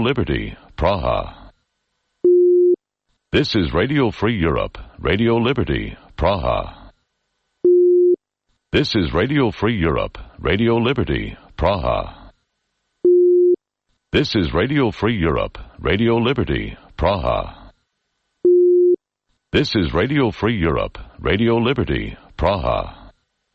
Liberty, Praha. This is Radio Free Europe, Radio Liberty, Praha. This is Radio Free Europe, Radio Liberty, Praha. This is Radio Free Europe, Radio Liberty, Praha. This is Radio Free Europe, Radio Liberty, Praha.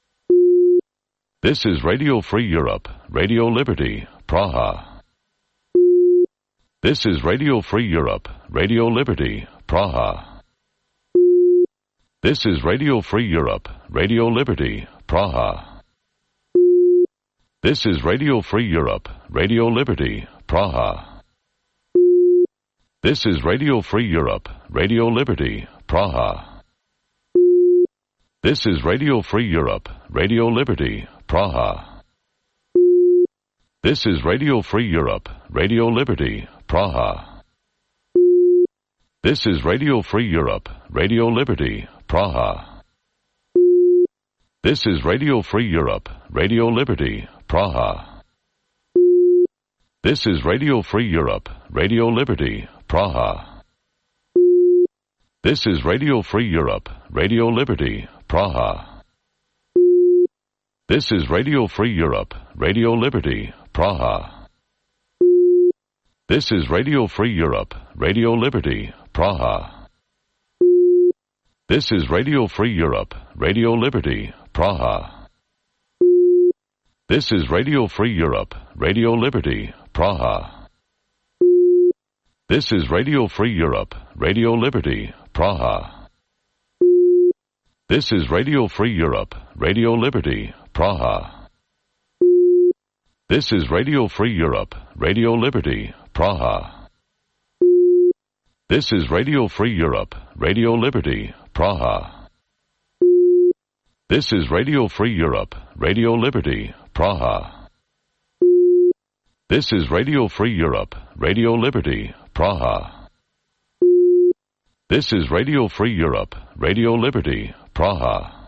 This is Radio Free Europe, Radio Liberty, Praha. This is Radio Free Europe, Radio Liberty, Praha. This is Radio Free Europe, Radio Liberty, Praha. This is Radio Free Europe, Radio Liberty, Praha. This is Radio Free Europe, Radio Liberty, Praha. This is Radio Free Europe, Radio Liberty, Praha. This is Radio Free Europe, Radio Liberty, Praha. This is Radio Free Europe, Radio Liberty, Praha. This is Radio Free Europe, Radio Liberty, Praha. This is Radio Free Europe, Radio Liberty, Praha. This is Radio Free Europe, Radio Liberty, Praha. This is Radio Free Europe, Radio Liberty, Praha. This is Radio Free Europe, Radio Liberty, Praha. This is Radio Free Europe, Radio Liberty, Praha. This is Radio Free Europe, Radio Liberty, Praha. This is Radio Free Europe, Radio Liberty, Praha. This is Radio Free Europe, Radio Liberty, Praha. This is Radio Free Europe, Radio Liberty, Praha. This is Radio Free Europe, Radio Liberty, Praha. This is Radio Free Europe, Radio Liberty, Praha. This is Radio Free Europe, Radio Liberty, Praha. This is Radio Free Europe, Radio Liberty, Praha.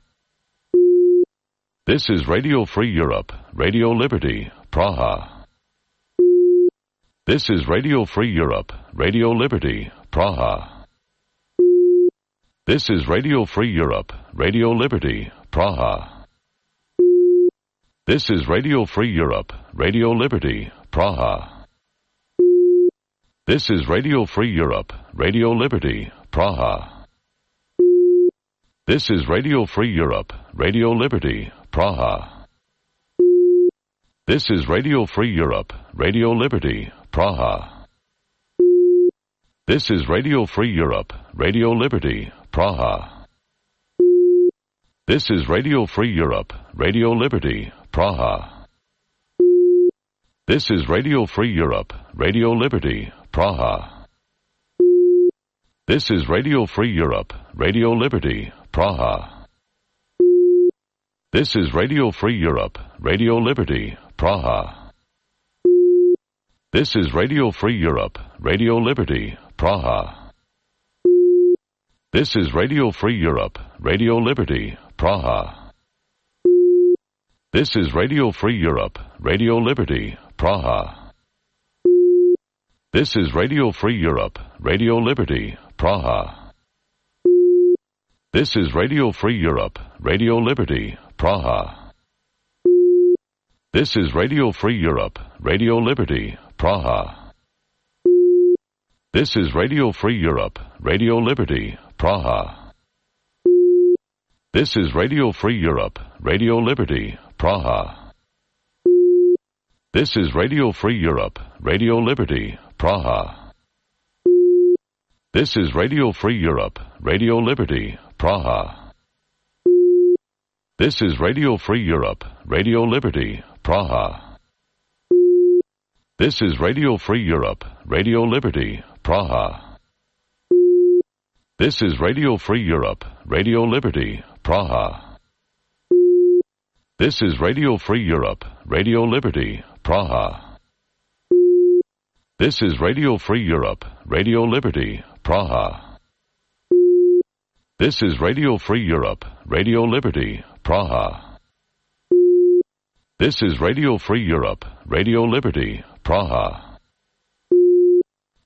This is Radio Free Europe, Radio Liberty, Praha. This is Radio Free Europe, Radio Liberty, Praha. This is Radio Free Europe, Radio Liberty, Praha. This is Radio Free Europe, Radio Liberty, Praha. This is Radio Free Europe, Radio Liberty, Praha. This is Radio Free Europe, Radio Liberty, Praha. This is Radio Free Europe, Radio Liberty, Praha. This is Radio Free Europe, Radio Liberty, Praha. This is Radio Free Europe, Radio Liberty, Praha. This is Radio Free Europe, Radio Liberty, Praha. This is Radio Free Europe, Radio Liberty, Praha. This is Radio Free Europe, Radio Liberty, Praha. This is Radio Free Europe, Radio Liberty, Praha. This is Radio Free Europe, Radio Liberty, Praha. This is Radio Free Europe, Radio Liberty, Praha. This is Radio Free Europe, Radio Liberty, Praha. This is Radio Free Europe, Radio Liberty, Praha. This is Radio Free Europe, Radio Liberty, Praha. This is Radio Free Europe, Radio Liberty, Praha. This is Radio Free Europe, Radio Liberty, Praha. This is Radio Free Europe, Radio Liberty, Praha. This is Radio Free Europe, Radio Liberty, Praha. This is Radio Free Europe, Radio Liberty, Praha. This is Radio Free Europe, Radio Liberty, Praha. This is Radio Free Europe, Radio Liberty, Praha. This is Radio Free Europe, Radio Liberty, Praha. This is Radio Free Europe, Radio Liberty, Praha. This is Radio Free Europe, Radio Liberty, Praha. This is Radio Free Europe, Radio Liberty, Praha.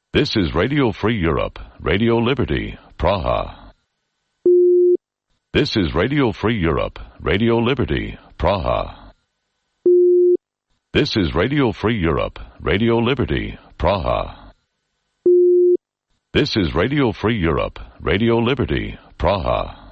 This is Radio Free Europe, Radio Liberty, Praha. This is Radio Free Europe, Radio Liberty, Praha. This is Radio Free Europe, Radio Liberty, Praha. This is Radio Free Europe, Radio Liberty, Praha.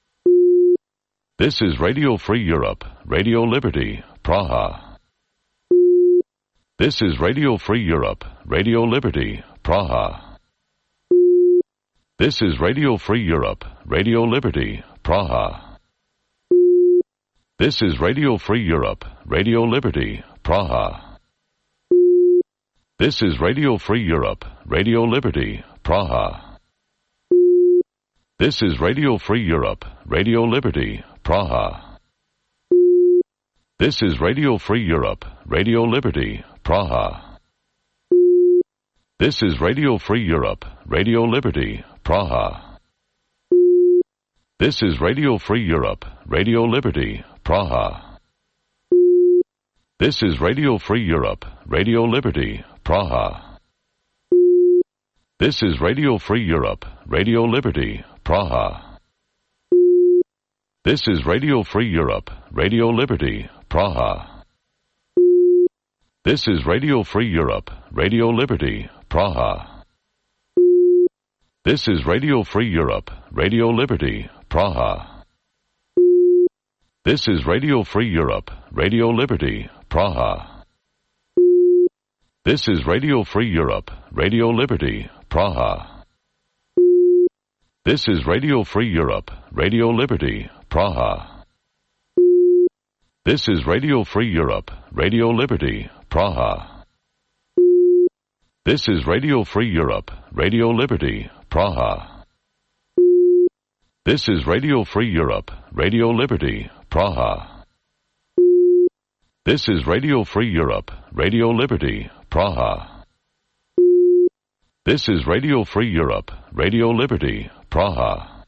This is Radio Free Europe, Radio Liberty, Praha. This is Radio Free Europe, Radio Liberty, Praha. This is Radio Free Europe, Radio Liberty, Praha. This is Radio Free Europe, Radio Liberty, Praha. This is Radio Free Europe, Radio Liberty, Praha. This is Radio Free Europe, Radio Liberty, Praha. This is Radio Free Europe, Radio Liberty, Praha. This is Radio Free Europe, Radio Liberty, Praha. This is Radio Free Europe, Radio Liberty, Praha. This is Radio Free Europe, Radio Liberty, Praha. This is Radio Free Europe, Radio Liberty, Praha. This is Radio Free Europe, Radio Liberty, Praha. This is Radio Free Europe, Radio Liberty, Praha. This is Radio Free Europe, Radio Liberty, Praha. This is Radio Free Europe, Radio Liberty, Praha. This is Radio Free Europe, Radio Liberty, Praha. This is Radio Free Europe, Radio Liberty, Praha. This is Radio Free Europe, Radio Liberty, Praha. This is Radio Free Europe, Radio Liberty, Praha. This is Radio Free Europe, Radio Liberty, Praha. This is Radio Free Europe, Radio Liberty, Praha. This is Radio Free Europe, Radio Liberty, Praha.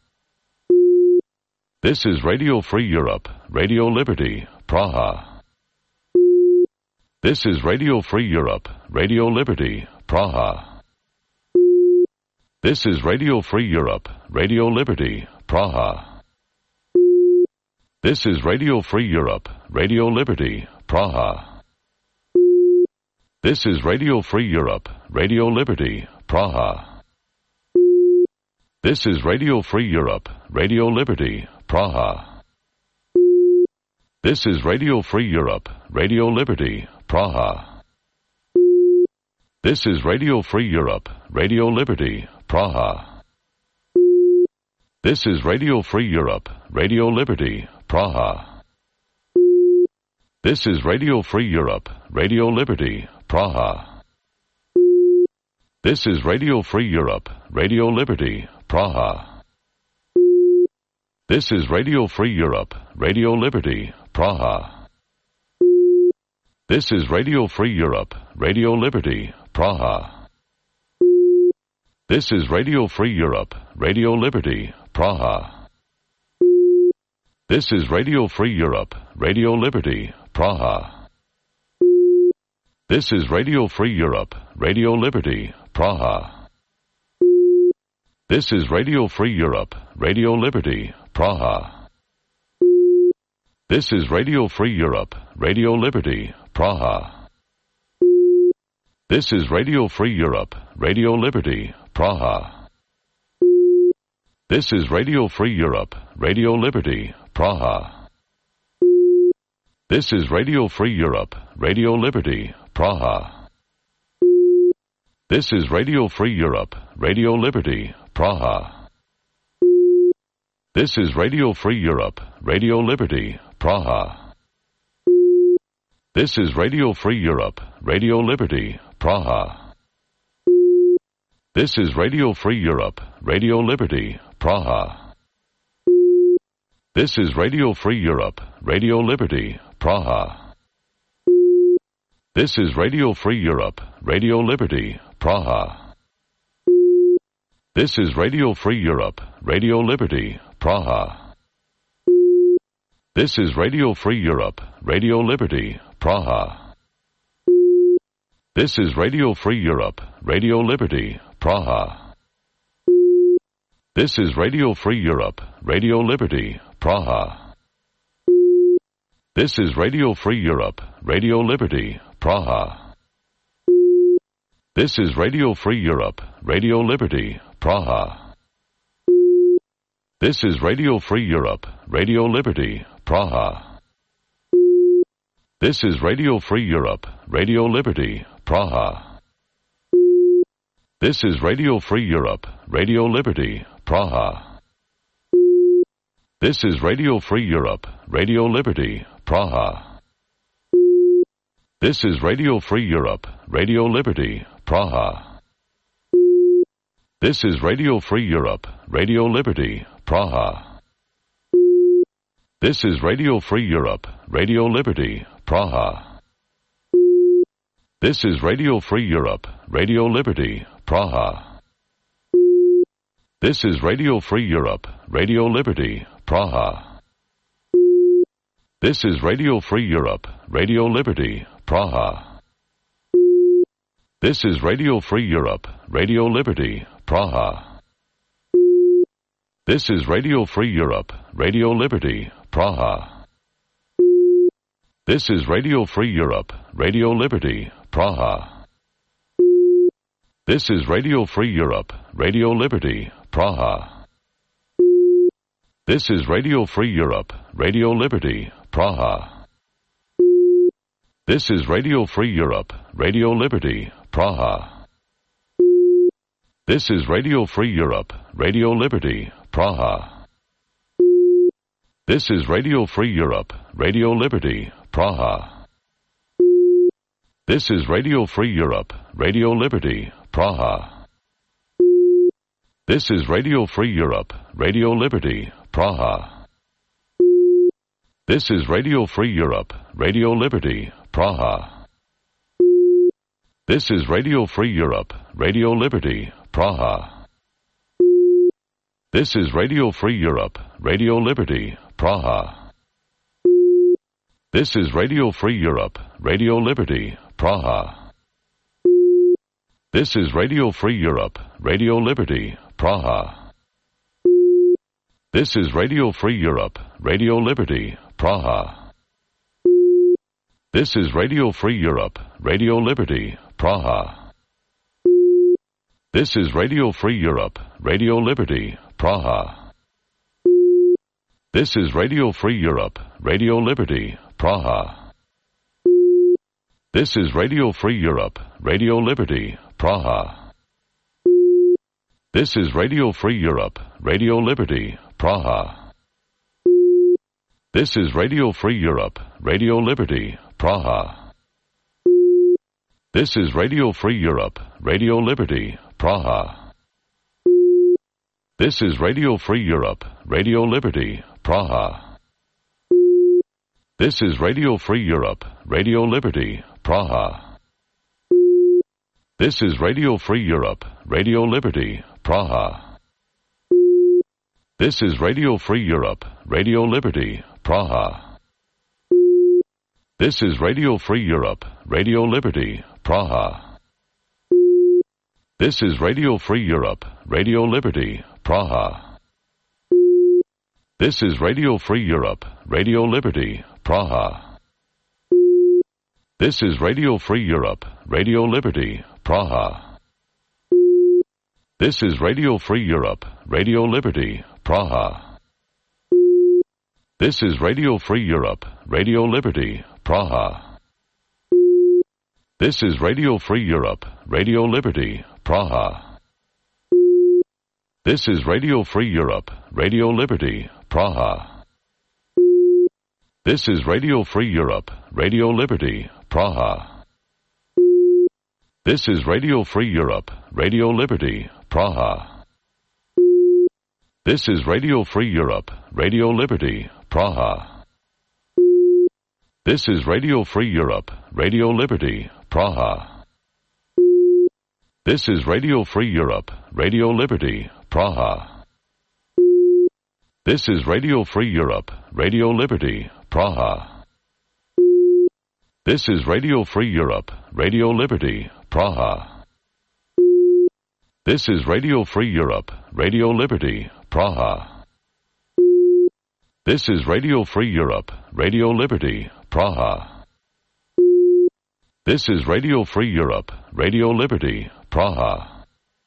This is Radio Free Europe, Radio Liberty, Praha. This is Radio Free Europe, Radio Liberty, Praha. This is Radio Free Europe, Radio Liberty, Praha. This is Radio Free Europe, Radio Liberty, Praha. This is Radio Free Europe, Radio Liberty, Praha. This is Radio Free Europe, Radio Liberty, Praha. This is Radio Free Europe, Radio Liberty, Praha. This is Radio Free Europe, Radio Liberty, Praha. This is Radio Free Europe, Radio Liberty, Praha. This is Radio Free Europe, Radio Liberty, Praha. This is Radio Free Europe, Radio Liberty, Praha. This is Radio Free Europe, Radio Liberty, Praha. This is Radio Free Europe, Radio Liberty, Praha. This is Radio Free Europe, Radio Liberty, Praha. This is Radio Free Europe, Radio Liberty, Praha. This is Radio Free Europe, Radio Liberty, Praha. This is Radio Free Europe, Radio Liberty, Praha. This is Radio Free Europe, Radio Liberty, Praha. This is Radio Free Europe, Radio Liberty, Praha. This is Radio Free Europe, Radio Liberty, Praha. This is Radio Free Europe, Radio Liberty, Praha. This is Radio Free Europe, Radio Liberty, Praha. This is Radio Free Europe, Radio Liberty, Praha. This is Radio Free Europe, Radio Liberty, Praha. This is Radio Free Europe, Radio Liberty, Praha. This is Radio Free Europe, Radio Liberty, Praha. This is Radio Free Europe, Radio Liberty, Praha. This is Radio Free Europe, Radio Liberty, Praha. This is Radio Free Europe, Radio Liberty, Praha. This is Radio Free Europe, Radio Liberty, Praha. This is Radio Free Europe, Radio Liberty, Praha. This is Radio Free Europe, Radio Liberty, Praha. This is Radio Free Europe, Radio Liberty, Praha. This is Radio Free Europe, Radio Liberty, Praha. This is Radio Free Europe, Radio Liberty, Praha. This is Radio Free Europe, Radio Liberty, Praha. This is Radio Free Europe, Radio Liberty, Praha. This is Radio Free Europe, Radio Liberty, Praha. This is Radio Free Europe, Radio Liberty, Praha. This is Radio Free Europe, Radio Liberty, Praha. This is Radio Free Europe, Radio Liberty, Praha. This is Radio Free Europe, Radio Liberty, Praha. This is Radio Free Europe, Radio Liberty, Praha. This is Radio Free Europe, Radio Liberty, Praha. This is Radio Free Europe, Radio Liberty, Praha. This is Radio Free Europe, Radio Liberty, Praha. This is Radio Free Europe, Radio Liberty, Praha. This is Radio Free Europe, Radio Liberty, Praha. This is Radio Free Europe, Radio Liberty, Praha. This is Radio Free Europe, Radio Liberty, Praha. This is Radio Free Europe, Radio Liberty, Praha. This is Radio Free Europe, Radio Liberty, Praha. This is Radio Free Europe, Radio Liberty, Praha. This is Radio Free Europe, Radio Liberty, Praha. This is Radio Free Europe, Radio Liberty, Praha. This is Radio Free Europe, Radio Liberty, Praha. This is Radio Free Europe, Radio Liberty, Praha. This is Radio Free Europe, Radio Liberty, Praha. This is Radio Free Europe, Radio Liberty, Praha. This is Radio Free Europe, Radio Liberty, Praha. This is Radio Free Europe, Radio Liberty, Praha. This is Radio Free Europe, Radio Liberty, Praha. This is Radio Free Europe, Radio Liberty, Praha. This is Radio Free Europe, Radio Liberty, Praha. This is Radio Free Europe, Radio Liberty, Praha. This is Radio Free Europe, Radio Liberty, Praha. This is Radio Free Europe, Radio Liberty, Praha. This is Radio Free Europe, Radio Liberty, Praha. This is Radio Free Europe, Radio Liberty, Praha. This is Radio Free Europe, Radio Liberty, Praha. This is Radio Free Europe, Radio Liberty, Praha. This is Radio Free Europe, Radio Liberty, Praha. This is Radio Free Europe, Radio Liberty, Praha. This is Radio Free Europe, Radio Liberty, Praha. This is Radio Free Europe, Radio Liberty, Praha. This is Radio Free Europe, Radio Liberty, Praha. This is Radio Free Europe, Radio Liberty, Praha. This is Radio Free Europe, Radio Liberty, Praha. This is Radio Free Europe, Radio Liberty, Praha. This is Radio Free Europe, Radio Liberty, Praha. This is Radio Free Europe, Radio Liberty, Praha. This is Radio Free Europe, Radio Liberty, Praha. This is Radio Free Europe, Radio Liberty, Praha. This is Radio Free Europe, Radio Liberty, Praha. This is Radio Free Europe, Radio Liberty, Praha. This is Radio Free Europe, Radio Liberty, Praha. This is Radio Free Europe, Radio Liberty, Praha. This is Radio Free Europe, Radio Liberty, Praha.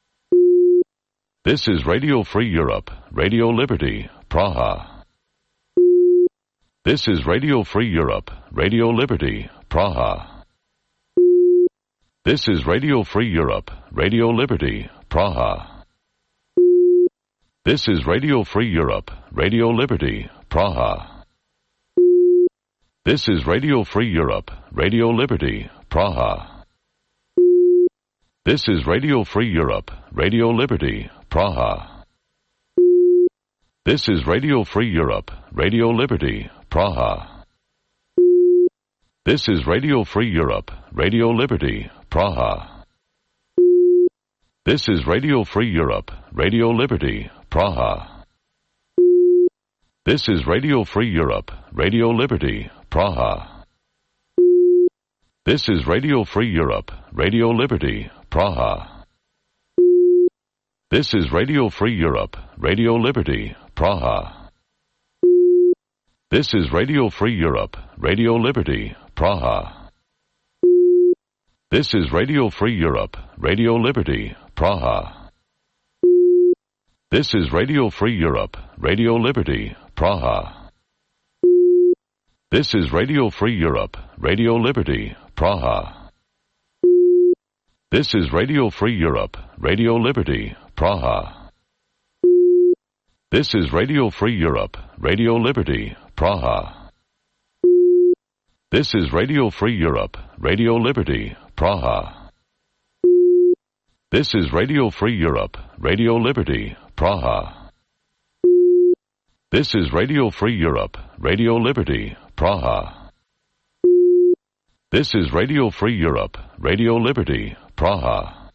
This is Radio Free Europe, Radio Liberty, Praha. This is Radio Free Europe, Radio Liberty, Praha. This is Radio Free Europe, Radio Liberty, Praha. This is Radio Free Europe, Radio Liberty, Praha. This is Radio Free Europe, Radio Liberty, Praha. This is Radio Free Europe, Radio Liberty, Praha. This is Radio Free Europe, Radio Liberty, Praha. This is Radio Free Europe, Radio Liberty, Praha. This is Radio Free Europe, Radio Liberty, Praha. This is Radio Free Europe, Radio Liberty, Praha. This is Radio Free Europe, Radio Liberty, Praha. This is Radio Free Europe, Radio Liberty, Praha. This is Radio Free Europe, Radio Liberty, Praha. This is Radio Free Europe, Radio Liberty, Praha. This is Radio Free Europe, Radio Liberty, Praha. This is Radio Free Europe, Radio Liberty, Praha. This is Radio Free Europe, Radio Liberty, Praha. This is Radio Free Europe, Radio Liberty, Praha. This is Radio Free Europe, Radio Liberty, Praha. This is Radio Free Europe, Radio Liberty, Praha. This is Radio Free Europe, Radio Liberty, Praha. This is Radio Free Europe, Radio Liberty, Praha.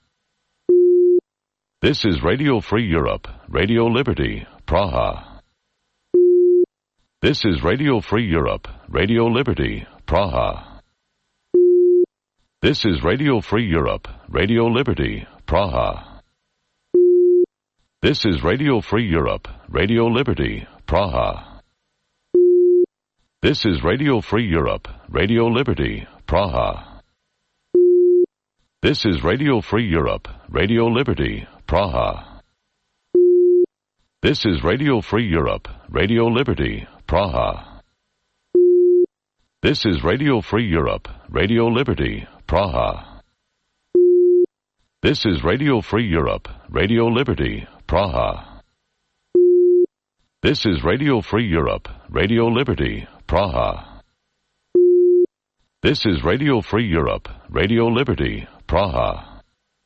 This is Radio Free Europe, Radio Liberty, Praha. This is Radio Free Europe, Radio Liberty, Praha. This is Radio Free Europe, Radio Liberty, Praha. This is Radio Free Europe, Radio Liberty, Praha. This is Radio Free Europe, Radio Liberty, Praha. This is Radio Free Europe, Radio Liberty, Praha. This is Radio Free Europe, Radio Liberty, Praha. This is Radio Free Europe, Radio Liberty, Praha. This is Radio Free Europe, Radio Liberty, Praha. This is Radio Free Europe, Radio Liberty, Praha. This is Radio Free Europe, Radio Liberty, Praha.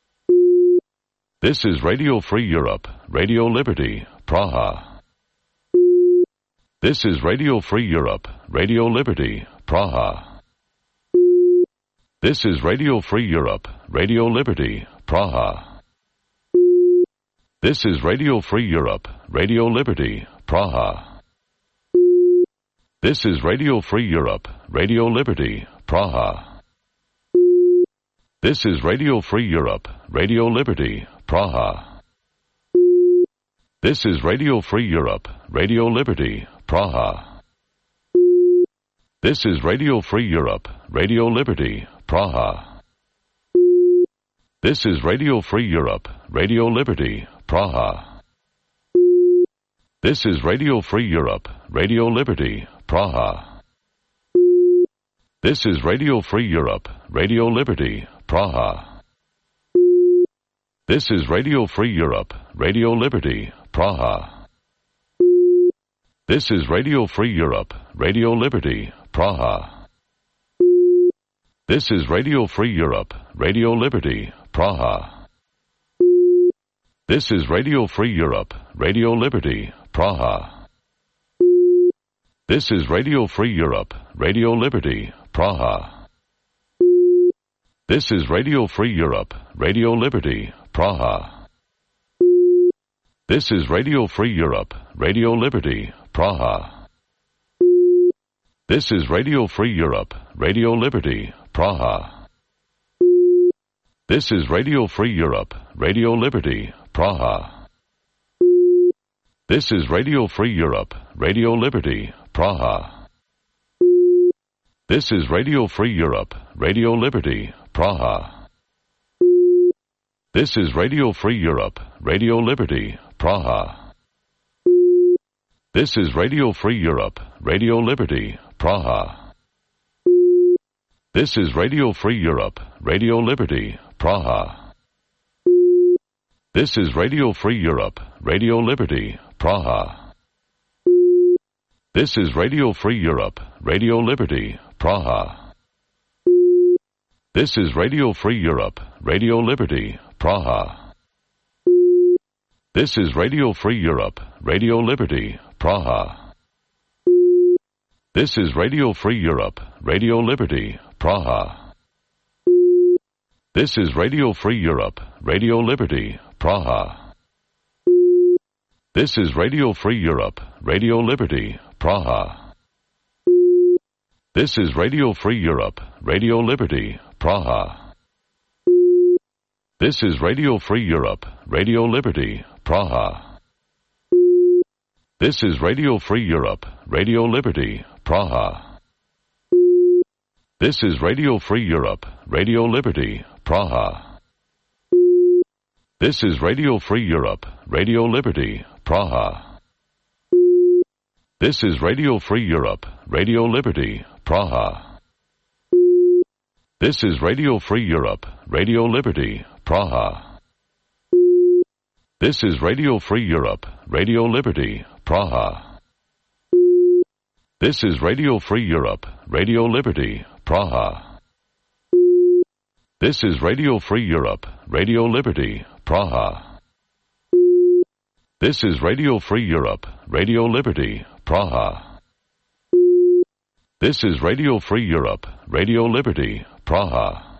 This is Radio Free Europe, Radio Liberty, Praha. This is Radio Free Europe, Radio Liberty, Praha. This is Radio Free Europe, Radio Liberty, Praha. This is Radio Free Europe, Radio Liberty, Praha. This is Radio Free Europe, Radio Liberty, Praha. This is Radio Free Europe, Radio Liberty, Praha. This is Radio Free Europe, Radio Liberty, Praha. This is Radio Free Europe, Radio Liberty, Praha. This is Radio Free Europe, Radio Liberty, Praha. This is Radio Free Europe, Radio Liberty, Praha. This is Radio Free Europe, Radio Liberty, Praha. This is Radio Free Europe, Radio Liberty, Praha. This is Radio Free Europe, Radio Liberty, Praha. This is Radio Free Europe, Radio Liberty, Praha. This is Radio Free Europe, Radio Liberty, Praha. This is Radio Free Europe, Radio Liberty, Praha. This is Radio Free Europe, Radio Liberty, Praha. This is Radio Free Europe, Radio Liberty, Praha. This is Radio Free Europe, Radio Liberty, Praha. This is Radio Free Europe, Radio Liberty, Praha. This is Radio Free Europe, Radio Liberty, Praha. This is Radio Free Europe, Radio Liberty, Praha. This is Radio Free Europe, Radio Liberty, Praha. This is Radio Free Europe, Radio Liberty, Praha. This is Radio Free Europe, Radio Liberty, Praha. This is Radio Free Europe, Radio Liberty, Praha. This is Radio Free Europe, Radio Liberty, Praha. This is Radio Free Europe, Radio Liberty, Praha. This is Radio Free Europe, Radio Liberty, Praha. This is Radio Free Europe, Radio Liberty, Praha. This is Radio Free Europe, Radio Liberty, Praha. This is Radio Free Europe, Radio Liberty, Praha. This is Radio Free Europe, Radio Liberty, Praha. This is Radio Free Europe, Radio Liberty, Praha. This is Radio Free Europe, Radio Liberty, Praha. This is Radio Free Europe, Radio Liberty, Praha. This is Radio Free Europe, Radio Liberty, Praha. This is Radio Free Europe, Radio Liberty, Praha. This is Radio Free Europe, Radio Liberty, Praha. This is Radio Free Europe, Radio Liberty, Praha. This is Radio Free Europe, Radio Liberty, Praha. This is Radio Free Europe, Radio Liberty, Praha. This is Radio Free Europe, Radio Liberty, Praha. This is Radio Free Europe, Radio Liberty, Praha.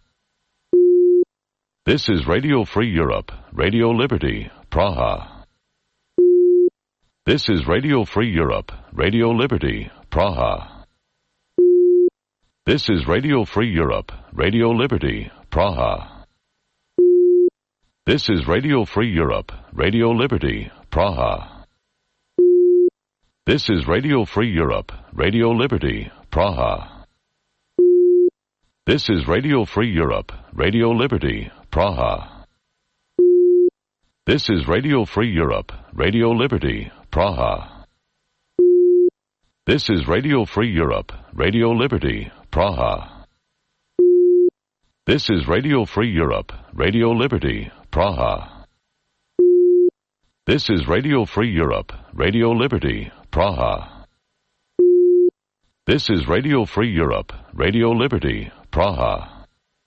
This is Radio Free Europe, Radio Liberty, Praha. This is Radio Free Europe, Radio Liberty, Praha. This is Radio Free Europe, Radio Liberty, Praha. This is Radio Free Europe, Radio Liberty, Praha. This is Radio Free Europe, Radio Liberty, Praha. This is Radio Free Europe, Radio Liberty, Praha. This is Radio Free Europe, Radio Liberty, Praha. This is Radio Free Europe, Radio Liberty, Praha. This is Radio Free Europe, Radio Liberty, Praha. This is Radio Free Europe, Radio Liberty, Praha. This is Radio Free Europe, Radio Liberty, Praha.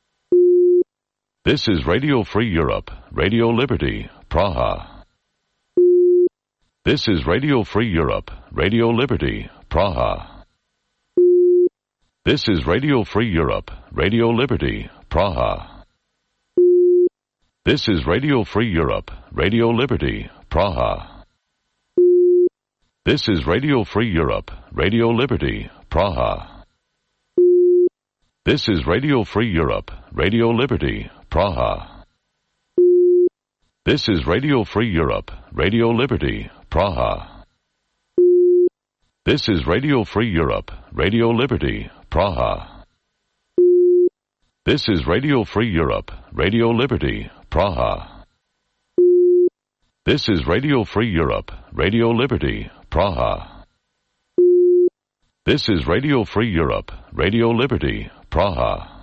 This is Radio Free Europe, Radio Liberty, Praha. This is Radio Free Europe, Radio Liberty, Praha. This is Radio Free Europe, Radio Liberty, Praha. This is Radio Free Europe, Radio Liberty, Praha. This is Radio Free Europe, Radio Liberty, Praha. This is Radio Free Europe, Radio Liberty, Praha. This is Radio Free Europe, Radio Liberty, Praha. This is Radio Free Europe, Radio Liberty, Praha. This is Radio Free Europe, Radio Liberty, Praha. This is Radio Free Europe, Radio Liberty, Praha. This is Radio Free Europe, Radio Liberty, Praha.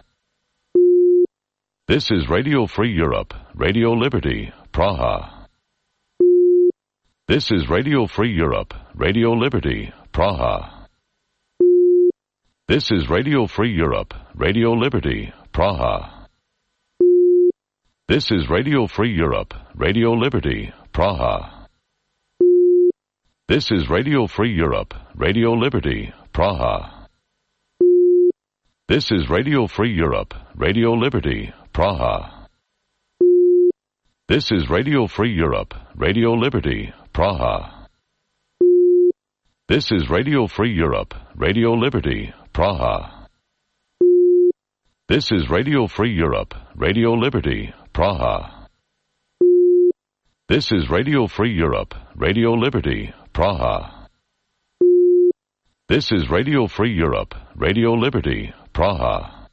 This is Radio Free Europe, Radio Liberty, Praha. This is Radio Free Europe, Radio Liberty, Praha. This is Radio Free Europe, Radio Liberty, Praha. This is Radio Free Europe, Radio Liberty, Praha. This is Radio Free Europe, Radio Liberty, Praha. This is Radio Free Europe, Radio Liberty, Praha. This is Radio Free Europe, Radio Liberty, Praha. This is Radio Free Europe, Radio Liberty, Praha. This is Radio Free Europe, Radio Liberty, Praha. This is Radio Free Europe, Radio Liberty, Praha. This is Radio Free Europe, Radio Liberty, Praha.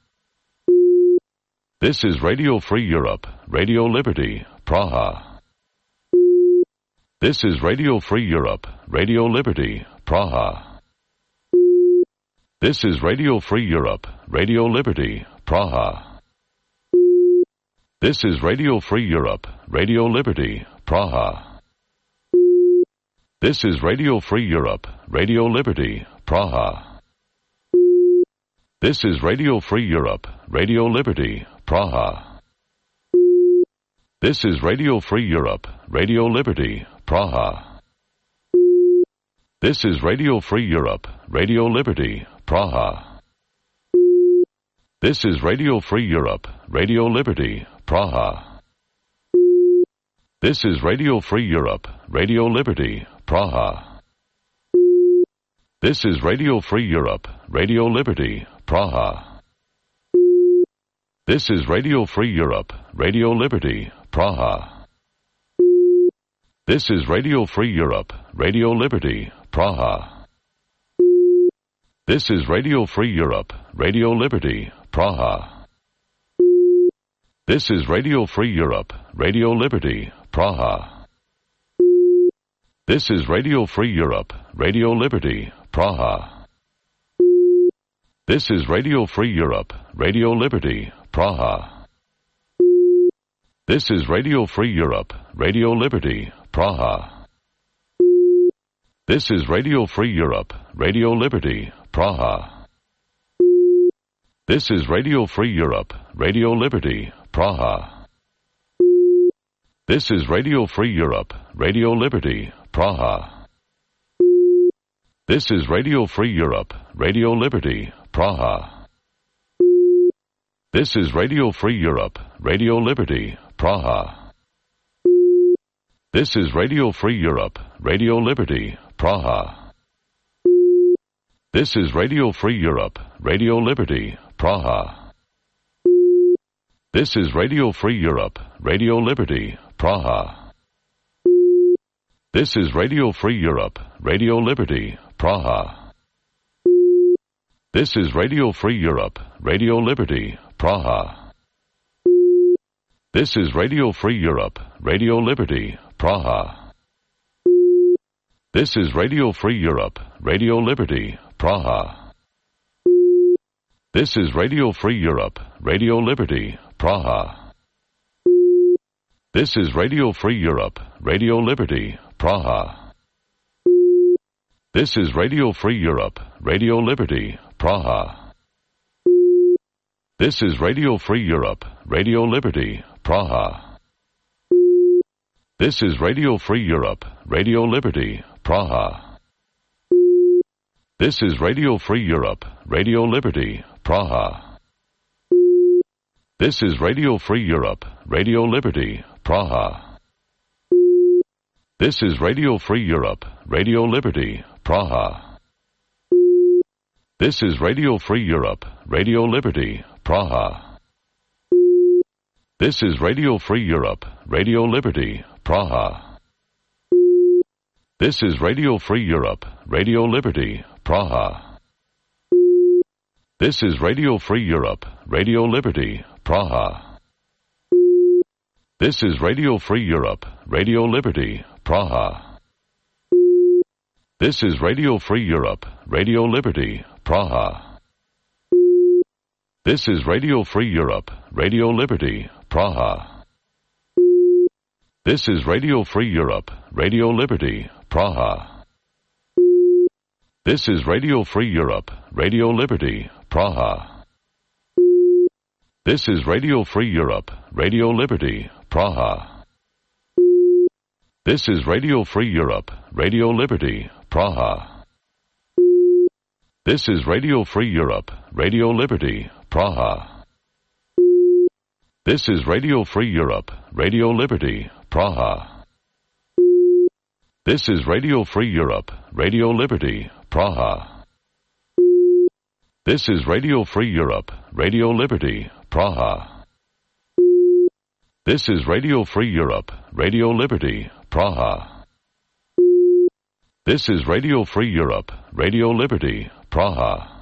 This is Radio Free Europe, Radio Liberty, Praha. This is Radio Free Europe, Radio Liberty, Praha. This is Radio Free Europe, Radio Liberty, Praha. This is Radio Free Europe, Radio Liberty, Praha. This is Radio Free Europe, Radio Liberty, Praha. This is Radio Free Europe, Radio Liberty, Praha. This is Radio Free Europe, Radio Liberty, Praha. This is Radio Free Europe, Radio Liberty, Praha. This is Radio Free Europe, Radio Liberty, Praha. This is Radio Free Europe, Radio Liberty, Praha. This is Radio Free Europe, Radio Liberty, Praha. This is Radio Free Europe, Radio Liberty, Praha. This is Radio Free Europe, Radio Liberty, Praha. This is Radio Free Europe, Radio Liberty, Praha. This is Radio Free Europe, Radio Liberty, Praha. This is Radio Free Europe, Radio Liberty, Praha. This is Radio Free Europe, Radio Liberty, Praha. This is Radio Free Europe, Radio Liberty, Praha. This is Radio Free Europe, Radio Liberty, Praha. This is Radio Free Europe, Radio Liberty, Praha. This is Radio Free Europe, Radio Liberty, Praha. This is Radio Free Europe, Radio Liberty, Praha. This is Radio Free Europe, Radio Liberty, Praha. This is Radio Free Europe, Radio Liberty, Praha. This is Radio Free Europe, Radio Liberty, Praha. This is Radio Free Europe, Radio Liberty, Praha. This is Radio Free Europe, Radio Liberty, Praha. This is Radio Free Europe, Radio Liberty, Praha. This is Radio Free Europe, Radio Liberty, Praha. This is Radio Free Europe, Radio Liberty, Praha. This is Radio Free Europe, Radio Liberty, Praha. This is Radio Free Europe, Radio Liberty, Praha. This is Radio Free Europe, Radio Liberty, Praha. This is Radio Free Europe, Radio Liberty, Praha. This is Radio Free Europe, Radio Liberty, Praha. This is Radio Free Europe, Radio Liberty, Praha. This is Radio Free Europe, Radio Liberty, Praha. This is Radio Free Europe, Radio Liberty, Praha. This is Radio Free Europe, Radio Liberty, Praha. This is Radio Free Europe, Radio Liberty, Praha. This is Radio Free Europe, Radio Liberty, Praha. This is Radio Free Europe, Radio Liberty, Praha. This is Radio Free Europe, Radio Liberty, Praha. This is Radio Free Europe, Radio Liberty, Praha. This is Radio Free Europe, Radio Liberty, Praha. This is Radio Free Europe, Radio Liberty, Praha. This is Radio Free Europe, Radio Liberty, Praha. This is Radio Free Europe, Radio Liberty, Praha. This is Radio Free Europe, Radio Liberty, Praha. This is Radio Free Europe, Radio Liberty, Praha. This is Radio Free Europe, Radio Liberty, Praha. This is Radio Free Europe, Radio Liberty, Praha. This is Radio Free Europe, Radio Liberty, Praha. This is Radio Free Europe, Radio Liberty, Praha. This is Radio Free Europe, Radio Liberty, Praha.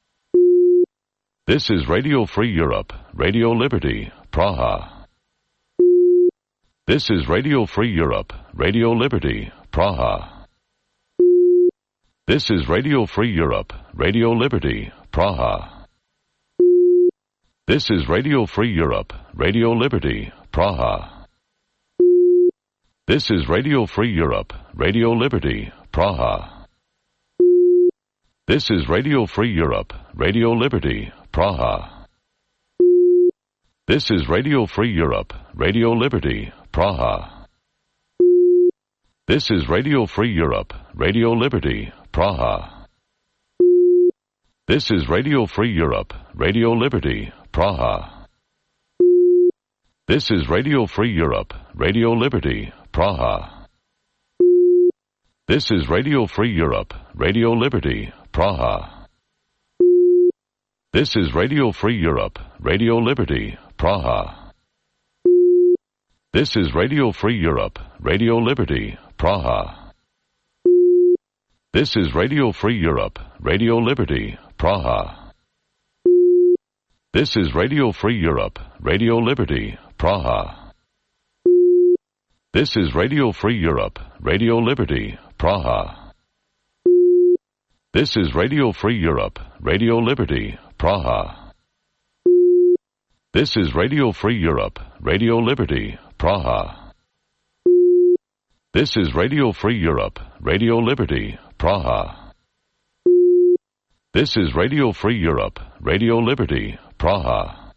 This is Radio Free Europe, Radio Liberty, Praha. This is Radio Free Europe, Radio Liberty, Praha. This is Radio Free Europe, Radio Liberty, Praha. This is Radio Free Europe, Radio Liberty, Praha. This is Radio Free Europe, Radio Liberty, Praha. This is Radio Free Europe, Radio Liberty, Praha. This is Radio Free Europe, Radio Liberty, Praha. This is Radio Free Europe, Radio Liberty, Praha. This is Radio Free Europe, Radio Liberty, Praha. This is Radio Free Europe, Radio Liberty, Praha. This is Radio Free Europe, Radio Liberty, Praha. This is Radio Free Europe, Radio Liberty, Praha. This is Radio Free Europe, Radio Liberty, Praha. This is Radio Free Europe, Radio Liberty, Praha. This is Radio Free Europe, Radio Liberty, Praha. This is Radio Free Europe, Radio Liberty, Praha. This is Radio Free Europe, Radio Liberty, Praha. This is Radio Free Europe, Radio Liberty, Praha. This is Radio Free Europe, Radio Liberty, Praha. This is Radio Free Europe, Radio Liberty, Praha.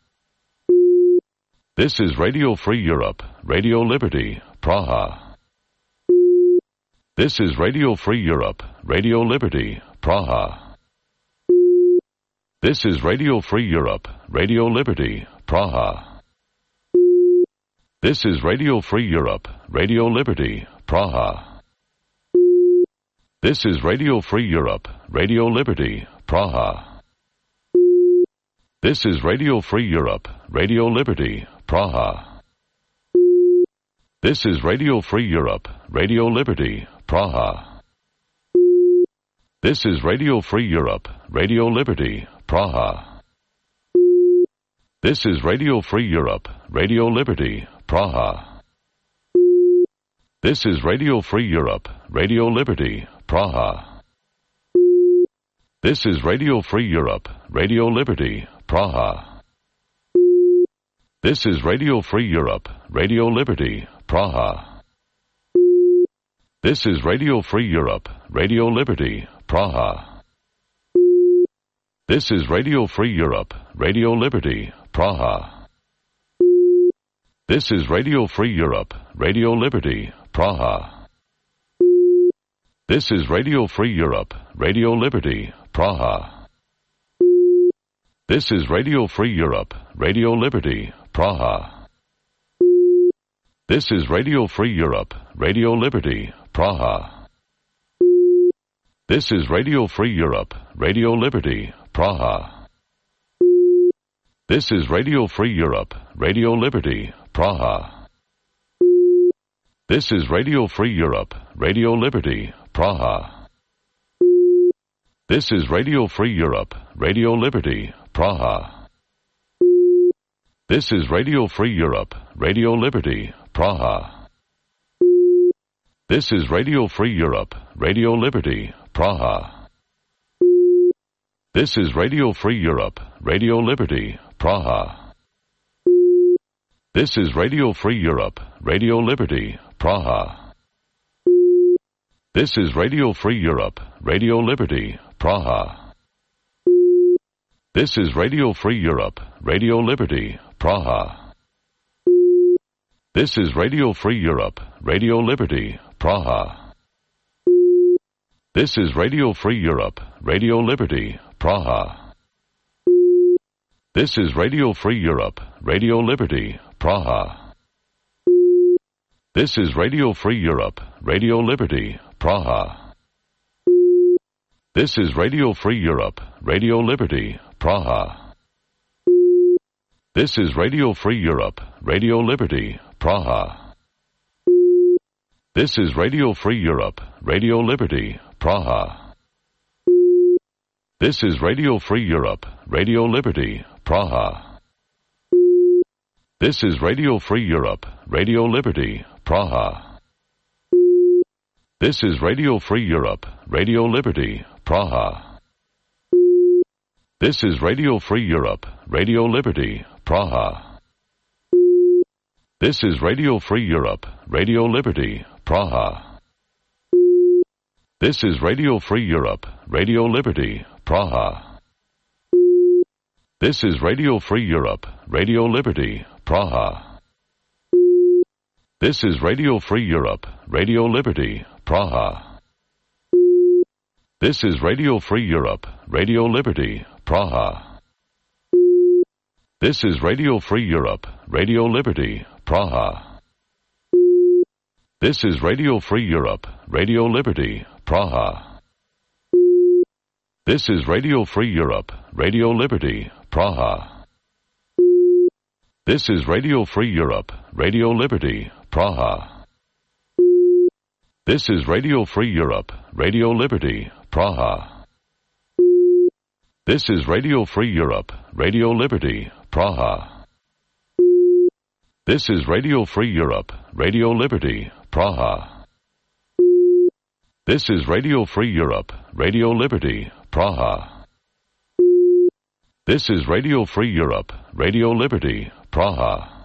This is Radio Free Europe, Radio Liberty, Praha. This is Radio Free Europe, Radio Liberty, Praha. This is Radio Free Europe, Radio Liberty, Praha. This is Radio Free Europe, Radio Liberty, Praha. This is Radio Free Europe, Radio Liberty, Praha. This is Radio Free Europe, Radio Liberty, Praha. This is Radio Free Europe, Radio Liberty, Praha. This is Radio Free Europe, Radio Liberty, Praha. This is Radio Free Europe, Radio Liberty, Praha. This is Radio Free Europe, Radio Liberty, Praha. This is Radio Free Europe, Radio Liberty, Praha. This is Radio Free Europe, Radio Liberty, Praha. This is Radio Free Europe, Radio Liberty, Praha. This is Radio Free Europe, Radio Liberty, Praha. This is Radio Free Europe, Radio Liberty, Praha. This is Radio Free Europe, Radio Liberty, Praha. This is Radio Free Europe, Radio Liberty, Praha. This is Radio Free Europe, Radio Liberty, Praha. This is Radio Free Europe, Radio Liberty, Praha. This is Radio Free Europe, Radio Liberty, Praha. This is Radio Free Europe, Radio Liberty, Praha. This is Radio Free Europe, Radio Liberty, Praha. This is Radio Free Europe, Radio Liberty, Praha. This is Radio Free Europe, Radio Liberty, Praha. This is Radio Free Europe, Radio Liberty, Praha. This is Radio Free Europe, Radio Liberty, Praha. This is Radio Free Europe, Radio Liberty, Praha. This is Radio Free Europe, Radio Liberty, Praha. This is Radio Free Europe, Radio Liberty, Praha. This is Radio Free Europe, Radio Liberty, Praha. This is Radio Free Europe, Radio Liberty, Praha. This is Radio Free Europe, Radio Liberty, Praha. This is Radio Free Europe, Radio Liberty, Praha. This is Radio Free Europe, Radio Liberty, Praha. This is Radio Free Europe, Radio Liberty, Praha. This is Radio Free Europe, Radio Liberty, Praha. This is Radio Free Europe, Radio Liberty, Praha. This is Radio Free Europe, Radio Liberty, Praha. This is Radio Free Europe, Radio Liberty, Praha. This is Radio Free Europe, Radio Liberty, Praha. This is Radio Free Europe, Radio Liberty, Praha. This is Radio Free Europe, Radio Liberty, Praha. This is Radio Free Europe, Radio Liberty, Praha. This is Radio Free Europe, Radio Liberty, Praha. This is Radio Free Europe, Radio Liberty, Praha. This is Radio Free Europe, Radio Liberty, Praha. This is Radio Free Europe, Radio Liberty, Praha. This is Radio Free Europe, Radio Liberty, Praha. This is Radio Free Europe, Radio Liberty, Praha. This is Radio Free Europe, Radio Liberty, Praha. This is Radio Free Europe, Radio Liberty, Praha. This is Radio Free Europe, Radio Liberty, Praha. This is Radio Free Europe, Radio Liberty, Praha.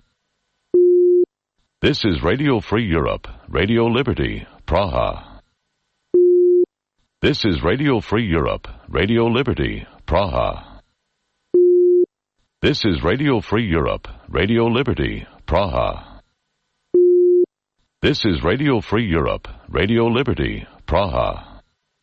This is Radio Free Europe, Radio Liberty, Praha. This is Radio Free Europe, Radio Liberty, Praha. This is Radio Free Europe, Radio Liberty, Praha. This is Radio Free Europe, Radio Liberty, Praha.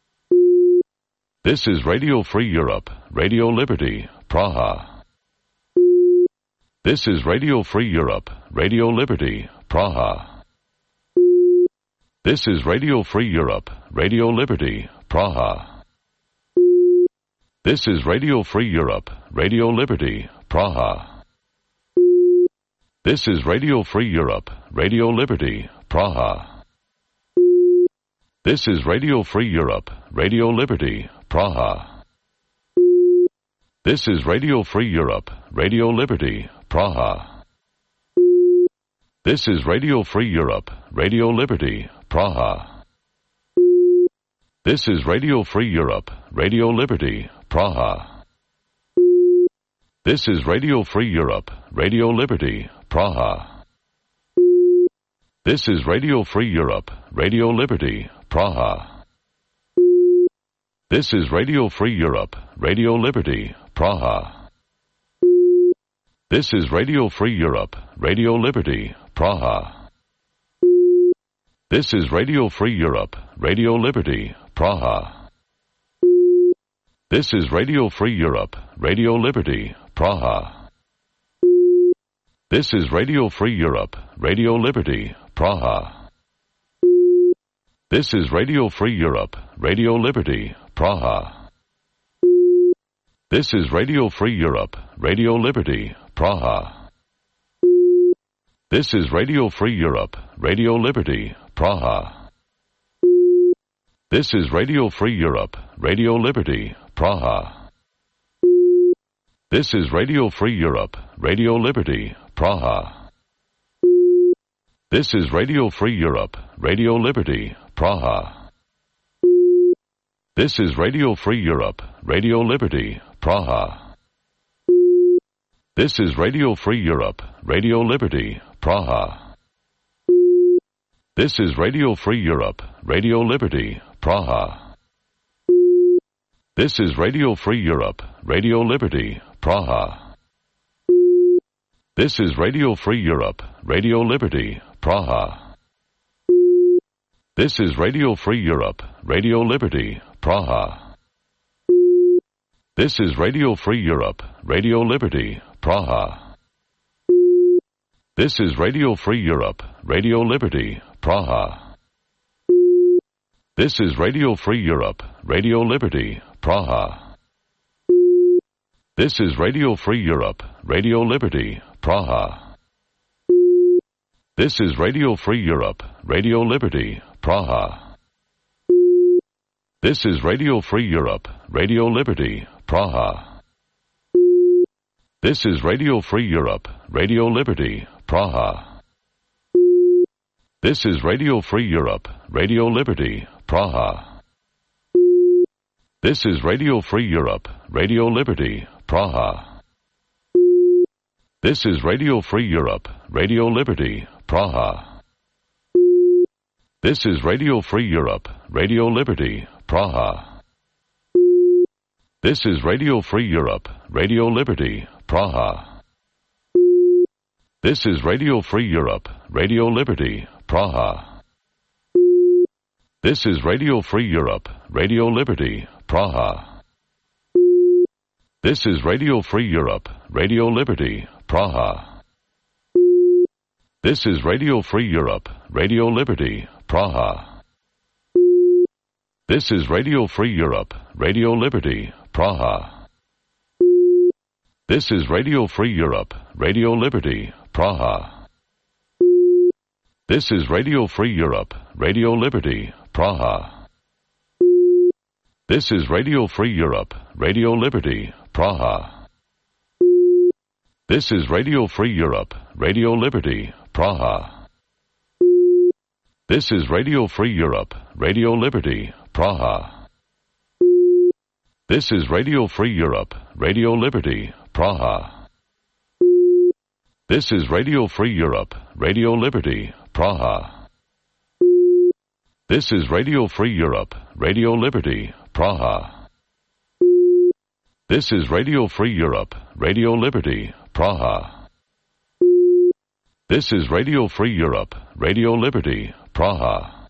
This is Radio Free Europe, Radio Liberty, Praha. This is Radio Free Europe, Radio Liberty, Praha. This is Radio Free Europe, Radio Liberty, Praha. This is Radio Free Europe, Radio Liberty, Praha. This is Radio Free Europe, Radio Liberty, Praha. This is Radio Free Europe, Radio Liberty, Praha. This is Radio Free Europe, Radio Liberty, Praha. This is Radio Free Europe, Radio Liberty, Praha. This is Radio Free Europe, Radio Liberty, Praha. This is Radio Free Europe, Radio Liberty, Praha. This is Radio Free Europe, Radio Liberty, Praha. This is Radio Free Europe, Radio Liberty, Praha. This is Radio Free Europe, Radio Liberty, Praha. This is Radio Free Europe, Radio Liberty, Praha. This is Radio Free Europe, Radio Liberty, Praha. This is Radio Free Europe, Radio Liberty, Praha. This is Radio Free Europe, Radio Liberty, Praha. This is Radio Free Europe, Radio Liberty, Praha. This is Radio Free Europe, Radio Liberty, Praha. This is Radio Free Europe, Radio Liberty, Praha. This is Radio Free Europe, Radio Liberty, Praha. This is Radio Free Europe, Radio Liberty, Praha. This is Radio Free Europe, Radio Liberty, Praha. This is Radio Free Europe, Radio Liberty, Praha. This is Radio Free Europe, Radio Liberty, Praha. This is Radio Free Europe, Radio Liberty, Praha. This is Radio Free Europe, Radio Liberty, Praha. This is Radio Free Europe, Radio Liberty, Praha. This is Radio Free Europe, Radio Liberty, Praha. This is Radio Free Europe, Radio Liberty, Praha. This is Radio Free Europe, Radio Liberty, Praha. This is Radio Free Europe, Radio Liberty, Praha. This is Radio Free Europe, Radio Liberty, Praha. This is Radio Free Europe, Radio Liberty, Praha. This is Radio Free Europe, Radio Liberty, Praha. This is Radio Free Europe, Radio Liberty, Praha. This is Radio Free Europe, Radio Liberty, Praha. This is Radio Free Europe, Radio Liberty, Praha. This is Radio Free Europe, Radio Liberty, Praha. This is Radio Free Europe, Radio Liberty, Praha. This is Radio Free Europe, Radio Liberty, Praha. This is Radio Free Europe, Radio Liberty, Praha. This is Radio Free Europe, Radio Liberty, Praha. This is Radio Free Europe, Radio Liberty, Praha. This is Radio Free Europe, Radio Liberty, Praha. This is Radio Free Europe, Radio Liberty, Praha. This is Radio Free Europe, Radio Liberty, Praha. This is Radio Free Europe, Radio Liberty, Praha. This is Radio Free Europe, Radio Liberty, Praha. This is Radio Free Europe, Radio Liberty, Praha. This is Radio Free Europe, Radio Liberty, Praha. This is Radio Free Europe, Radio Liberty, Praha. This is Radio Free Europe, Radio Liberty, Praha. This is Radio Free Europe, Radio Liberty, Praha. This is Radio Free Europe, Radio Liberty, Praha.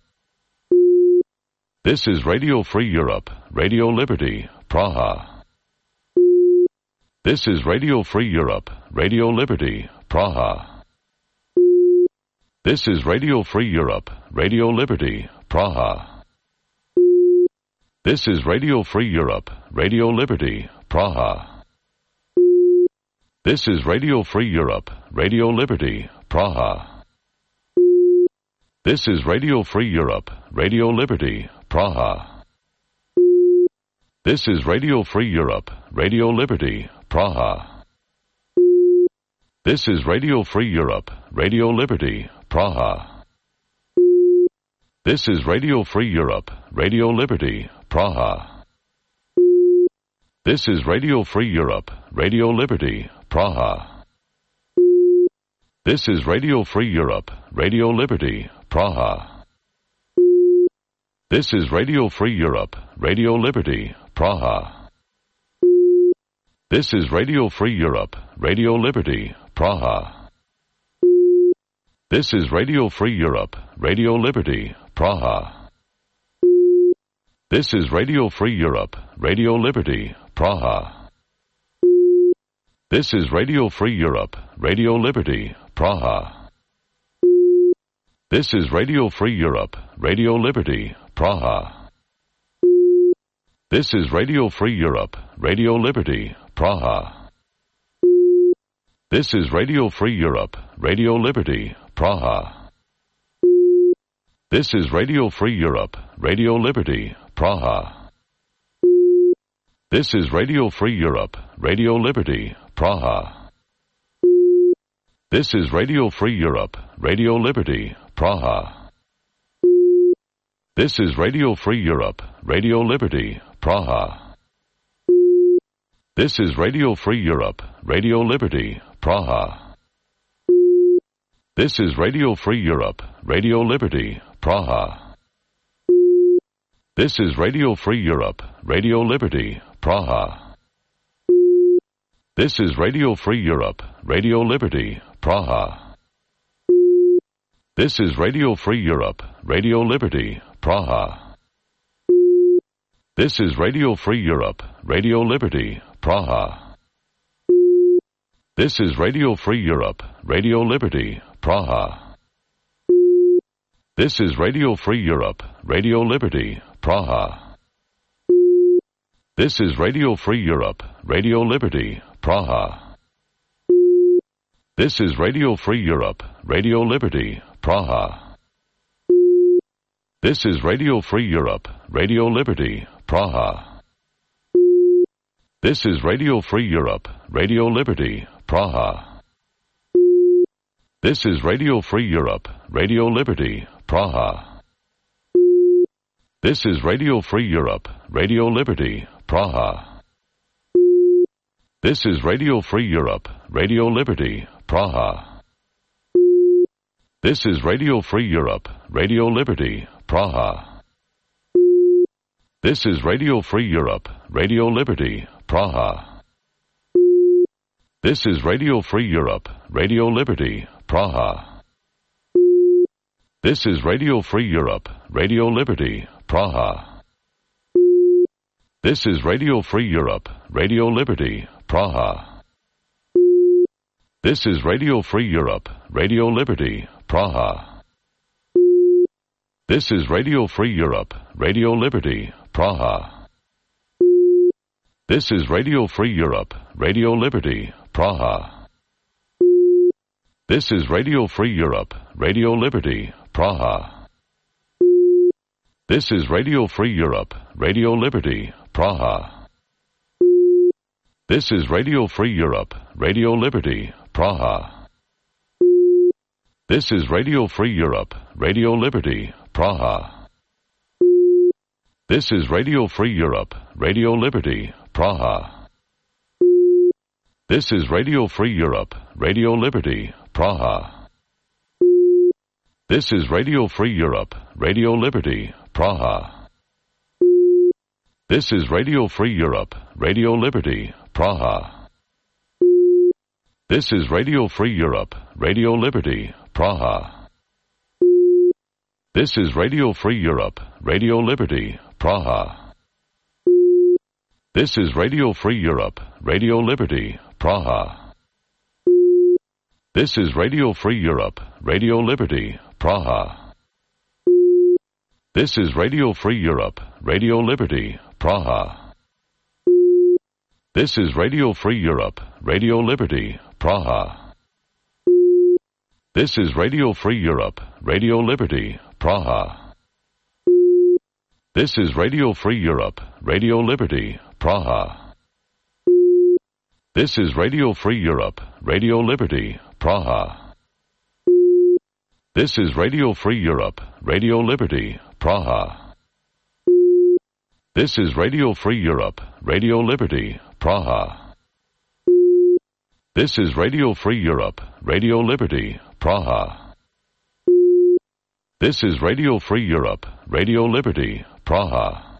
This is Radio Free Europe, Radio Liberty, Praha. This is Radio Free Europe, Radio Liberty, Praha. This is Radio Free Europe, Radio Liberty, Praha. This is Radio Free Europe, Radio Liberty, Praha. This is Radio Free Europe, Radio Liberty, Praha. This is Radio Free Europe, Radio Liberty, Praha. This is Radio Free Europe, Radio Liberty, Praha. This is Radio Free Europe, Radio Liberty, Praha. This is Radio Free Europe, Radio Liberty, Praha. This is Radio Free Europe, Radio Liberty, Praha. This is Radio Free Europe, Radio Liberty, Praha. This is Radio Free Europe, Radio Liberty, Praha. This is Radio Free Europe, Radio Liberty, Praha. This is Radio Free Europe, Radio Liberty, Praha. This is Radio Free Europe, Radio Liberty, Praha. This is Radio Free Europe, Radio Liberty, Praha. This is Radio Free Europe, Radio Liberty, Praha. This is Radio Free Europe, Radio Liberty, Praha. This is Radio Free Europe, Radio Liberty, Praha. This is Radio Free Europe, Radio Liberty, Praha. This is Radio Free Europe, Radio Liberty, Praha. This is Radio Free Europe, Radio Liberty, Praha. This is Radio Free Europe, Radio Liberty, Praha. This is Radio Free Europe, Radio Liberty, Praha. This is Radio Free Europe, Radio Liberty, Praha. This is Radio Free Europe, Radio Liberty, Praha. This is Radio Free Europe, Radio Liberty, Praha. This is Radio Free Europe, Radio Liberty, Praha. This is Radio Free Europe, Radio Liberty, Praha. This is Radio Free Europe, Radio Liberty, Praha. This is Radio Free Europe, Radio Liberty, Praha. This is Radio Free Europe, Radio Liberty, Praha. This is Radio Free Europe, Radio Liberty, Praha. This is Radio Free Europe, Radio Liberty, Praha. This is Radio Free Europe, Radio Liberty, Praha. This is Radio Free Europe, Radio Liberty, Praha. This is Radio Free Europe, Radio Liberty, Praha. This is Radio Free Europe, Radio Liberty, Praha. This is Radio Free Europe, Radio Liberty, Praha. This is Radio Free Europe, Radio Liberty, Praha. This is Radio Free Europe, Radio Liberty, Praha. This is Radio Free Europe, Radio Liberty, Praha. This is Radio Free Europe, Radio Liberty, Praha. This is Radio Free Europe, Radio Liberty, Praha. This is Radio Free Europe, Radio Liberty, Praha. This is Radio Free Europe, Radio Liberty, Praha. This is Radio Free Europe, Radio Liberty, Praha. This is Radio Free Europe, Radio Liberty, Praha. This is Radio Free Europe, Radio Liberty, Praha. This is Radio Free Europe, Radio Liberty, Praha. This is Radio Free Europe, Radio Liberty, Praha. This is Radio Free Europe, Radio Liberty, Praha. This is Radio Free Europe, Radio Liberty, Praha. This is Radio Free Europe, Radio Liberty, Praha. This is Radio Free Europe, Radio Liberty, Praha. This is Radio Free Europe, Radio Liberty, Praha. This is Radio Free Europe, Radio Liberty, Praha. This is Radio Free Europe, Radio Liberty, Praha. This is Radio Free Europe, Radio Liberty, Praha. This is Radio Free Europe, Radio Liberty, Praha. This is Radio Free Europe, Radio Liberty, Praha. This is Radio Free Europe, Radio Liberty, Praha. This is Radio Free Europe, Radio Liberty, Praha. This is Radio Free Europe, Radio Liberty, Praha. This is Radio Free Europe, Radio Liberty, Praha. This is Radio Free Europe, Radio Liberty, Praha. This is Radio Free Europe, Radio Liberty, Praha.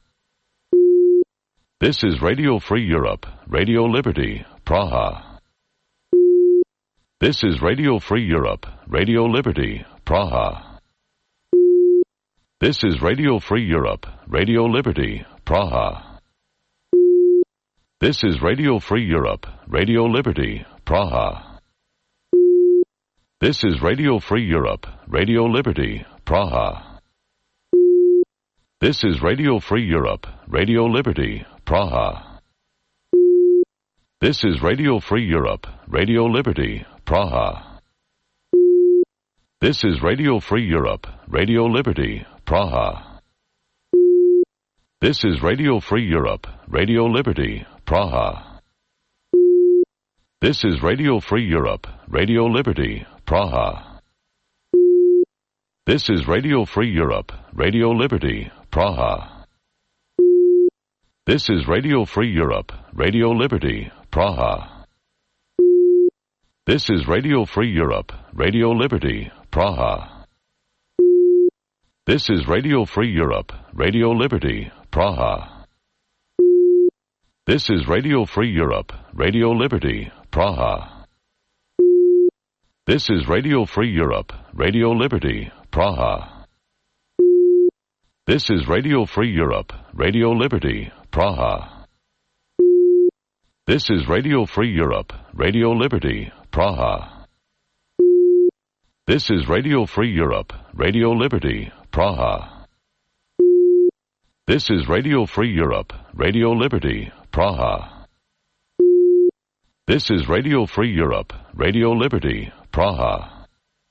This is Radio Free Europe, Radio Liberty, Praha. This is Radio Free Europe, Radio Liberty, Praha. This is Radio Free Europe, Radio Liberty, Praha. This is Radio Free Europe, Radio Liberty, Praha. This is Radio Free Europe, Radio Liberty, Praha. This is Radio Free Europe, Radio Liberty, Praha. This is Radio Free Europe, Radio Liberty, Praha. This is Radio Free Europe, Radio Liberty, Praha. This is Radio Free Europe, Radio Liberty, Praha. This is Radio Free Europe, Radio Liberty, Praha. This is Radio Free Europe, Radio Liberty, Praha. This is Radio Free Europe, Radio Liberty, Praha. This is Radio Free Europe, Radio Liberty, Praha. This is Radio Free Europe, Radio Liberty, Praha. This is Radio Free Europe, Radio Liberty, Praha. This is Radio Free Europe, Radio Liberty, Praha. This is Radio Free Europe, Radio Liberty, Praha. This is Radio Free Europe, Radio Liberty, Praha. This is Radio Free Europe, Radio Liberty, Praha. This is Radio Free Europe, Radio Liberty, Praha. This is Radio Free Europe, Radio Liberty, Praha.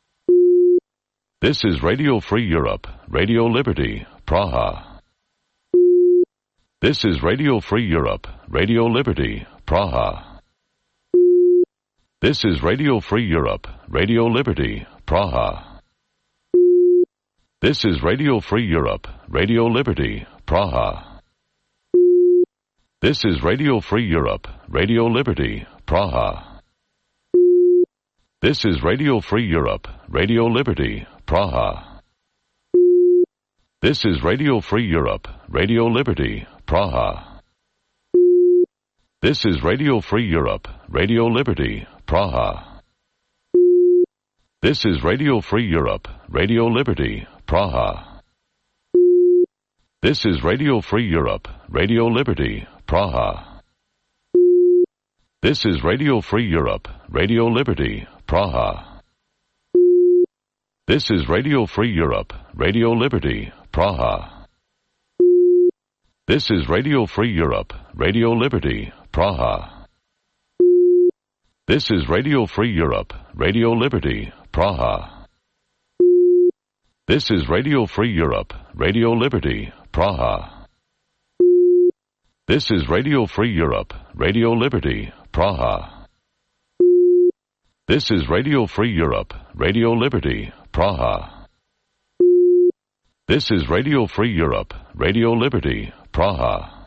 This is Radio Free Europe, Radio Liberty, Praha. This is Radio Free Europe, Radio Liberty, Praha. This is Radio Free Europe, Radio Liberty, Praha. This is Radio Free Europe, Radio Liberty, Praha. This is Radio Free Europe, Radio Liberty, Praha. This is Radio Free Europe, Radio Liberty, Praha. This is Radio Free Europe, Radio Liberty, Praha. This is Radio Free Europe, Radio Liberty, Praha. This is Radio Free Europe, Radio Liberty, Praha. This is Radio Free Europe, Radio Liberty, Praha. This is Radio Free Europe, Radio Liberty, Praha. This is Radio Free Europe, Radio Liberty, Praha. This is Radio Free Europe, Radio Liberty, Praha. This is Radio Free Europe, Radio Liberty, Praha. This is Radio Free Europe, Radio Liberty, Praha. This is Radio Free Europe, Radio Liberty, Praha. This is Radio Free Europe, Radio Liberty, Praha. This is Radio Free Europe, Radio Liberty, Praha.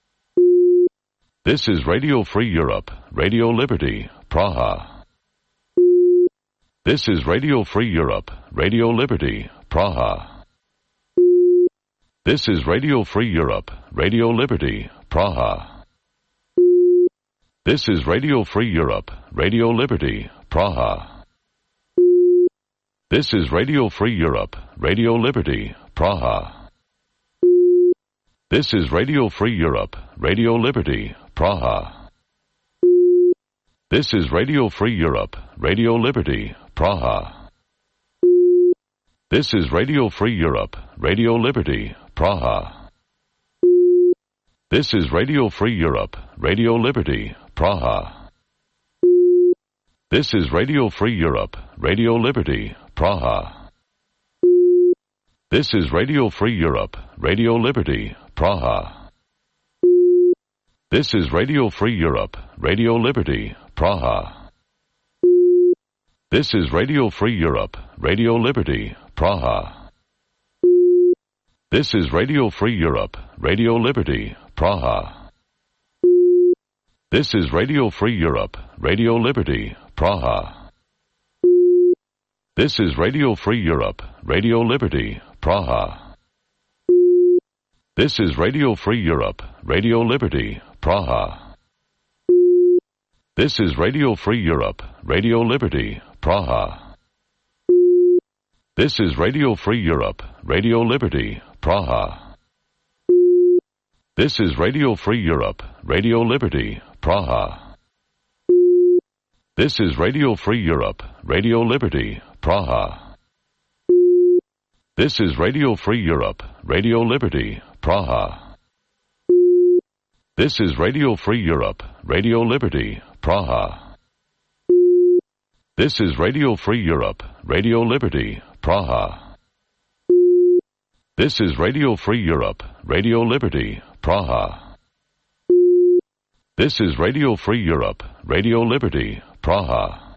This is Radio Free Europe, Radio Liberty, Praha. This is Radio Free Europe, Radio Liberty, Praha. This is Radio Free Europe, Radio Liberty, Praha. This is Radio Free Europe, Radio Liberty, Praha. This is Radio Free Europe, Radio Liberty, Praha. This is Radio Free Europe, Radio Liberty, Praha. This is Radio Free Europe, Radio Liberty, Praha. This is Radio Free Europe, Radio Liberty, Praha. This is Radio Free Europe, Radio Liberty, Praha. This is Radio Free Europe, Radio Liberty, Praha. This is Radio Free Europe, Radio Liberty, Praha. This is Radio Free Europe, Radio Liberty, Praha. This is Radio Free Europe, Radio Liberty, Praha. This is Radio Free Europe, Radio Liberty, Praha. This is Radio Free Europe, Radio Liberty, Praha. This is Radio Free Europe, Radio Liberty, Praha. This is Radio Free Europe, Radio Liberty, Praha. This is Radio Free Europe, Radio Liberty, Praha. This is Radio Free Europe, Radio Liberty, Praha. This is Radio Free Europe, Radio Liberty, Praha. This is Radio Free Europe, Radio Liberty, Praha. This is Radio Free Europe, Radio Liberty, Praha. This is Radio Free Europe, Radio Liberty, Praha. This is Radio Free Europe, Radio Liberty, Praha. This is Radio Free Europe, Radio Liberty, Praha. This is Radio Free Europe, Radio Liberty, Praha.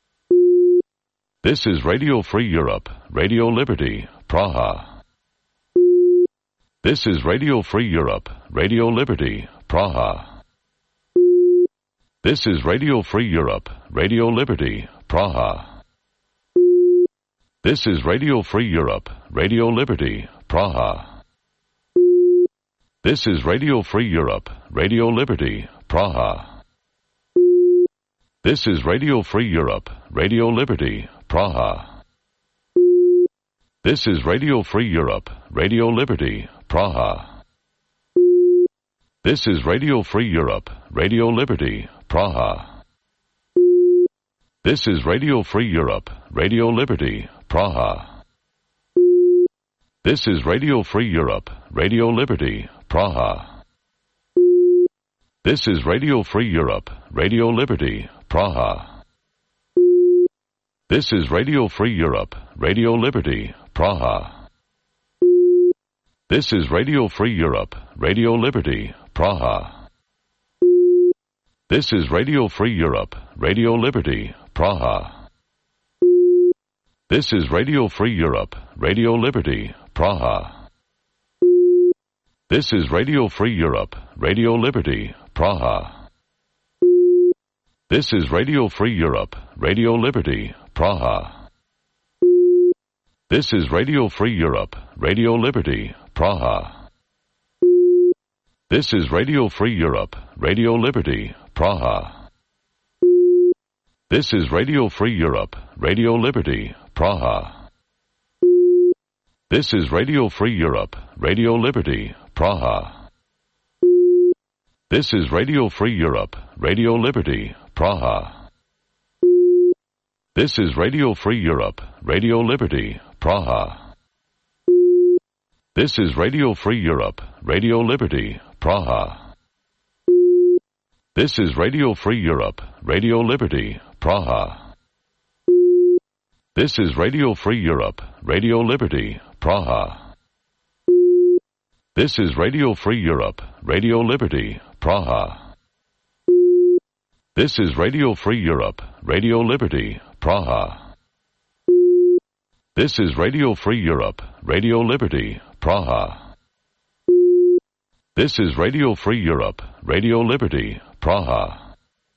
This is Radio Free Europe, Radio Liberty, Praha. This is Radio Free Europe, Radio Liberty, Praha. This is Radio Free Europe, Radio Liberty, Praha. This is Radio Free Europe, Radio Liberty, Praha. This is Radio Free Europe, Radio Liberty, Praha. This is Radio Free Europe, Radio Liberty, Praha. This is Radio Free Europe, Radio Liberty, Praha. This is Radio Free Europe, Radio Liberty, Praha. This is Radio Free Europe, Radio Liberty, Praha. This is Radio Free Europe, Radio Liberty, Praha. This is Radio Free Europe, Radio Liberty, Praha. This is Radio Free Europe, Radio Liberty, Praha. This is Radio Free Europe, Radio Liberty, Praha. This is Radio Free Europe, Radio Liberty, Praha. This is Radio Free Europe, Radio Liberty, Praha. This is Radio Free Europe, Radio Liberty, Praha. This is Radio Free Europe, Radio Liberty, Praha. This is Radio Free Europe, Radio Liberty, Praha. This is Radio Free Europe, Radio Liberty, Praha. This is Radio Free Europe, Radio Liberty, Praha. This is Radio Free Europe, Radio Liberty, Praha. This is Radio Free Europe, Radio Liberty, Praha. This is Radio Free Europe, Radio Liberty, Praha. This is Radio Free Europe, Radio Liberty, Praha. This is Radio Free Europe, Radio Liberty, Praha. This is Radio Free Europe, Radio Liberty, Praha. This is Radio Free Europe, Radio Liberty, Praha. This is Radio Free Europe, Radio Liberty, Praha. This is Radio Free Europe, Radio Liberty, Praha. This is Radio Free Europe, Radio Liberty, Praha.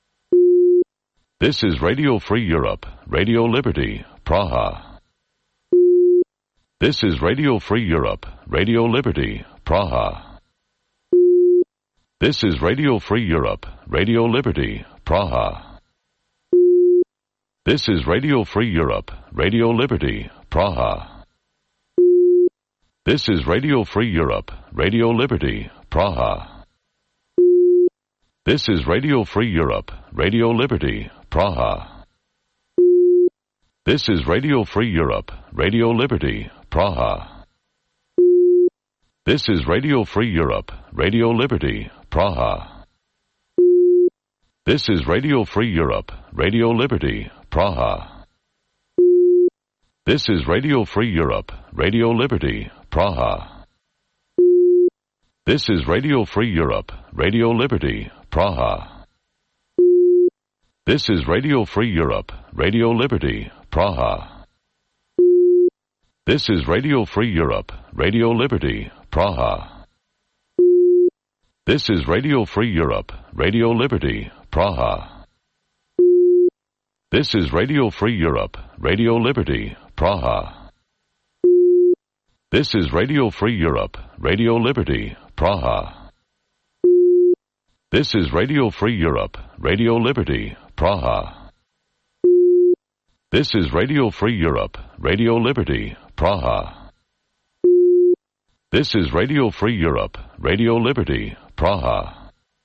This is Radio Free Europe, Radio Liberty, Praha. This is Radio Free Europe, Radio Liberty, Praha. This is Radio Free Europe, Radio Liberty, Praha. This is Radio Free Europe, Radio Liberty, Praha. This is Radio Free Europe, Radio Liberty, Praha. This is Radio Free Europe, Radio Liberty, Praha. This is Radio Free Europe, Radio Liberty, Praha. This is Radio Free Europe, Radio Liberty, Praha. This is Radio Free Europe, Radio Liberty, Praha. This is Radio Free Europe, Radio Liberty, Praha. This is Radio Free Europe, Radio Liberty, Praha. This is Radio Free Europe, Radio Liberty, Praha. This is Radio Free Europe, Radio Liberty, Praha. This is Radio Free Europe, Radio Liberty, Praha. This is Radio Free Europe, Radio Liberty, Praha. This is Radio Free Europe, Radio Liberty, Praha. This is Radio Free Europe, Radio Liberty, Praha. This is Radio Free Europe, Radio Liberty, Praha. This is Radio Free Europe, Radio Liberty, Praha.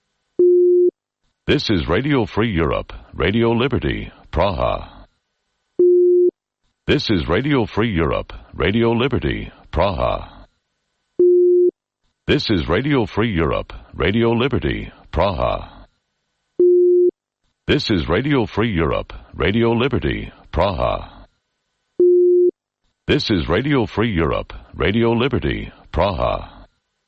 This is Radio Free Europe, Radio Liberty, Praha. This is Radio Free Europe, Radio Liberty, Praha. This is Radio Free Europe, Radio Liberty, Praha. This is Radio Free Europe, Radio Liberty, Praha. This is Radio Free Europe, Radio Liberty, Praha.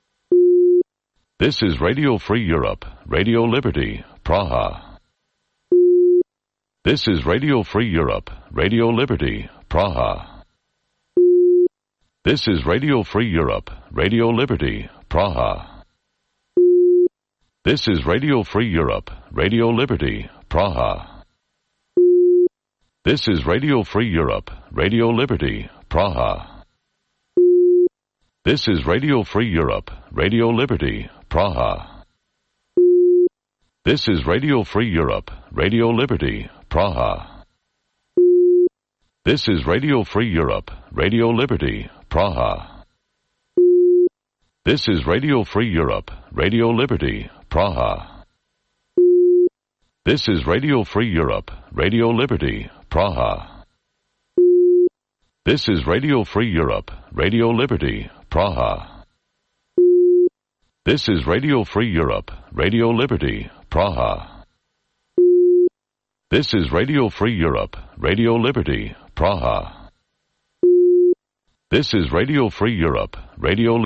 This is Radio Free Europe, Radio Liberty, Praha. This is Radio Free Europe, Radio Liberty, Praha. This is Radio Free Europe, Radio Liberty, Praha. This is Radio Free Europe, Radio Liberty, Praha. This is Radio Free Europe, Radio Liberty, Praha. This is Radio Free Europe, Radio Liberty, Praha. This is Radio Free Europe, Radio Liberty, Praha. This is Radio Free Europe, Radio Liberty, Praha. This is Radio Free Europe, Radio Liberty, Praha. This is Radio Free Europe, Radio Liberty, Praha. This is Radio Free Europe, Radio Liberty, Praha. This is Radio Free Europe, Radio Liberty, Praha. This is Radio Free Europe, Radio Liberty, Praha. This is Radio Free Europe, Radio